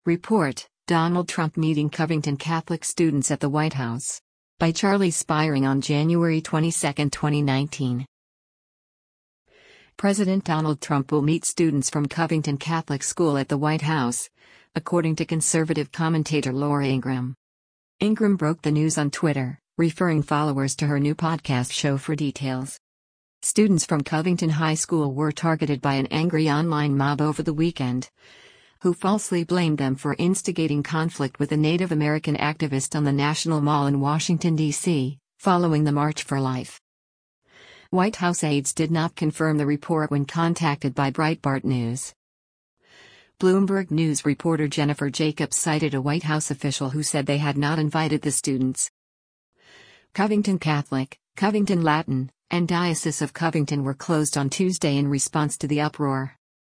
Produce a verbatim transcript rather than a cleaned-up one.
Report: Donald Trump meeting Covington Catholic students at the White House. By Charlie Spiring on January twenty-second, twenty nineteen. President Donald Trump will meet students from Covington Catholic School at the White House, according to conservative commentator Laura Ingraham. Ingraham broke the news on Twitter, referring followers to her new podcast show for details. Students from Covington High School were targeted by an angry online mob over the weekend, who falsely blamed them for instigating conflict with a Native American activist on the National Mall in Washington, D C, following the March for Life. White House aides did not confirm the report when contacted by Breitbart News. Bloomberg News reporter Jennifer Jacobs cited a White House official who said they had not invited the students. Covington Catholic, Covington Latin, and Diocese of Covington were closed on Tuesday in response to the uproar.